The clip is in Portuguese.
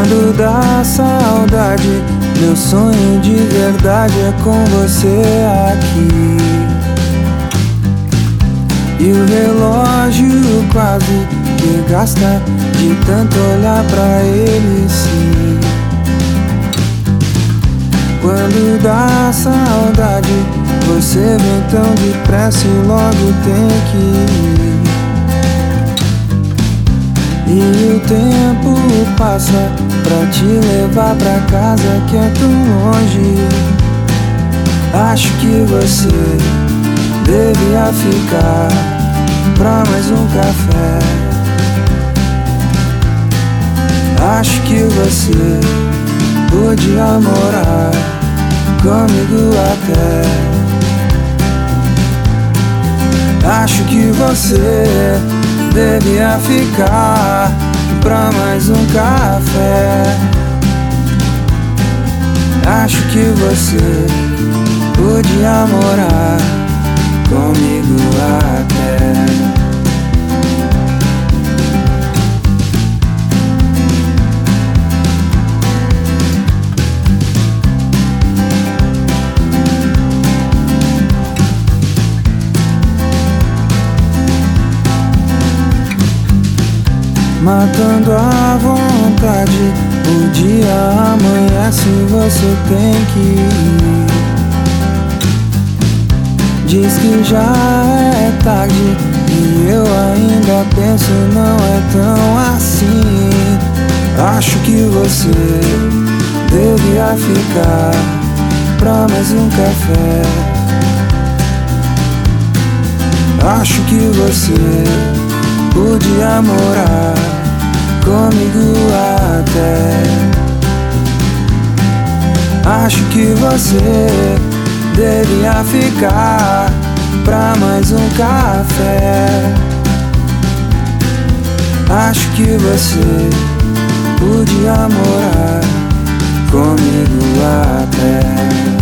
Quando dá saudade, meu sonho de verdade é com você aqui. E o relógio quase que gasta de tanto olhar pra ele sim. Quando dá saudade, você vem tão depressa e logo tem que ir. E o tempo passa pra te levar pra casa que é tão longe. Acho que você devia ficar pra mais um café. Acho que você podia morar comigo até. Acho que você devia ficar pra mais um café. Acho que você podia morar comigo até. Matando a vontade, o dia amanhece e você tem que ir. Diz que já é tarde e eu ainda penso não é tão assim. Acho que você devia ficar pra mais um café. Acho que você podia morar comigo até. Acho que você devia ficar pra mais um café. Acho que você podia morar comigo até.